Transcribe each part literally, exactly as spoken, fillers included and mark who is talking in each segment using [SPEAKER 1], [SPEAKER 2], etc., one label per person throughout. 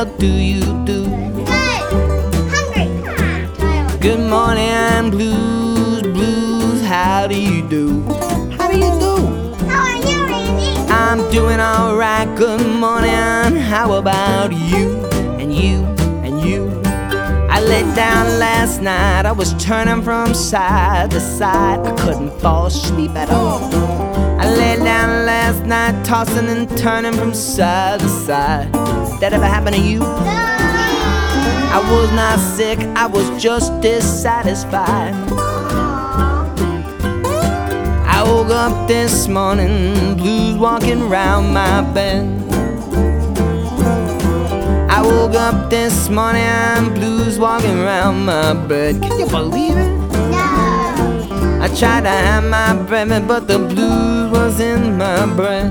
[SPEAKER 1] how do you do?
[SPEAKER 2] Good. Hungry.
[SPEAKER 1] Good morning, blues, blues, how do you do? How do you do?
[SPEAKER 2] How are you, Randy?
[SPEAKER 1] I'm doing alright, good morning, how about you? And you, and you? I laid down last night, I was turning from side to side, I couldn't fall asleep at all. I laid down last night, tossing and turning from side to side. Did that ever happen to you? I was not sick, I was just dissatisfied. I woke up this morning, blues walking round my bed. I woke up this morning, blues walking round my bed. Can you believe it?
[SPEAKER 2] No.
[SPEAKER 1] I tried to have my breath, but the blues was in my breath.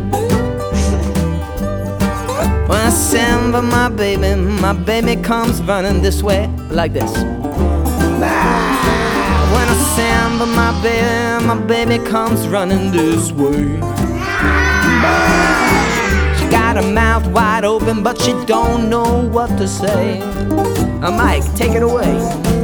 [SPEAKER 1] When I send for my baby, my baby comes running this way, like this. When I send for my baby, my baby comes running this way. She got her mouth wide open, but she don't know what to say. Uh, Mike, take it away.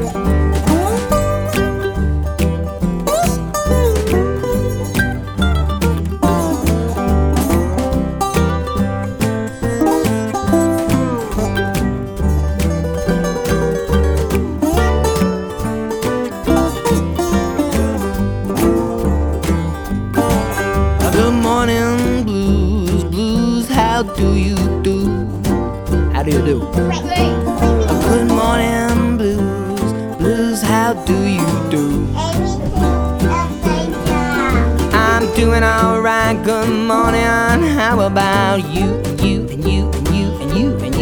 [SPEAKER 1] Good morning, blues, blues, how do you do? How do you do?
[SPEAKER 2] Great. Great.
[SPEAKER 1] Good morning, blues, blues, how do you do? I'm doing alright, good morning, how about you, you, and you, and you, and you, and